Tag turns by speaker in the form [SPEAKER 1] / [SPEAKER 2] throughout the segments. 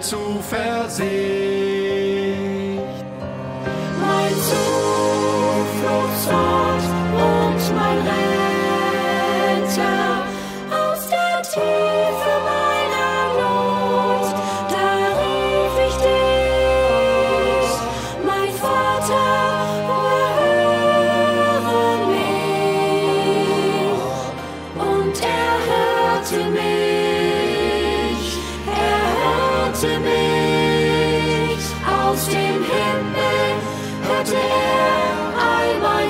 [SPEAKER 1] Zuversicht.
[SPEAKER 2] Mein Zufluchtsort und mein Retter aus der Tiefe meiner Not, da rief ich dich, mein Vater, erhöre mich. Und er hörte mich, aus dem Himmel hörte er all mein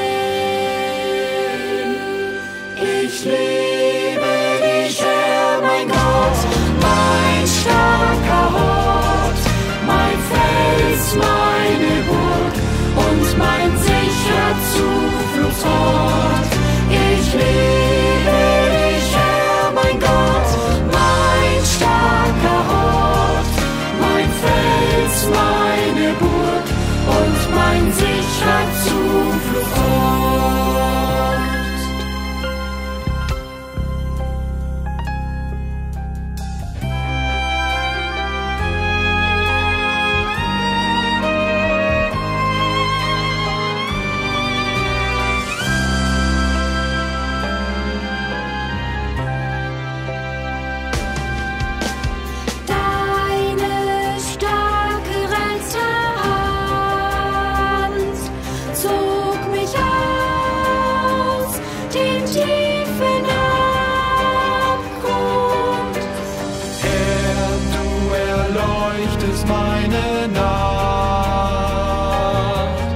[SPEAKER 2] Flehen. Ich liebe dich, Herr, mein Gott, mein starker Hort, mein Fels, meine Burg und mein sicherer Zufluchtsort. Ich liebe dich, Herr, mein Gott, mein starker Hort, mein Fels, meine Burg und mein sicherer Zufluchtsort. Deine starke Retterhand zog mich aus dem tiefen Abgrund.
[SPEAKER 1] Herr, du erleuchtest meine Nacht.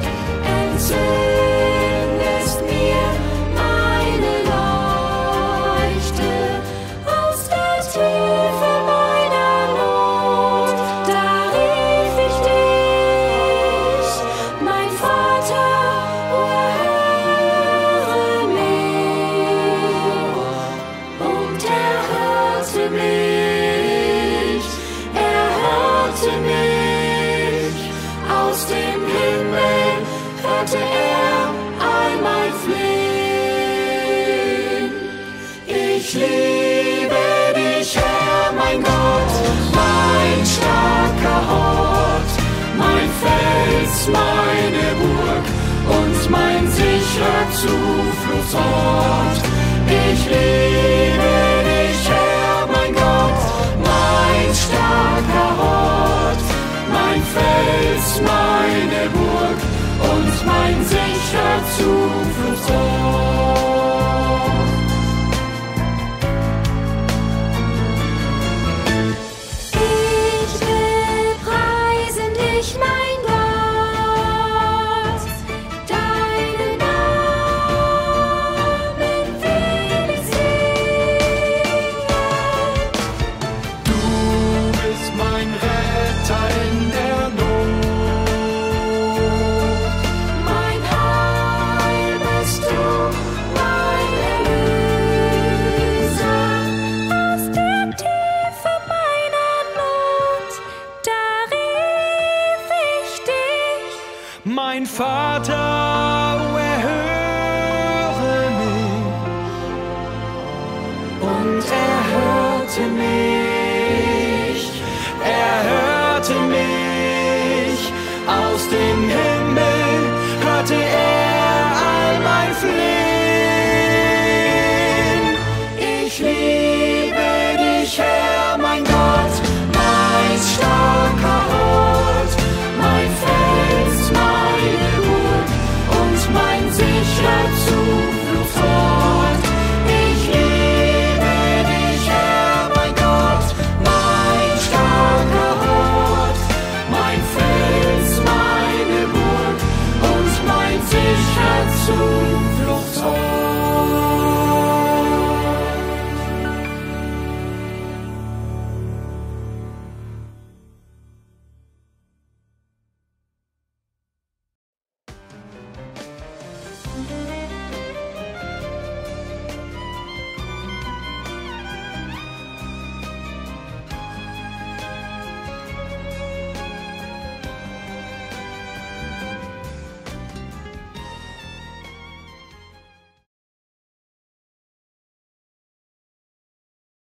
[SPEAKER 2] Entzündest mir meine Leuchte aus der Tiefe meiner Not. Da rief ich dich, mein Vater, erhöre mich. Und er hörte mich, aus dem Himmel hörte er all mein Flehen. Ich liebe dich, Herr, mein Gott, mein starker Hort, mein Fels, meine Burg und mein sicherer Zufluchtsort.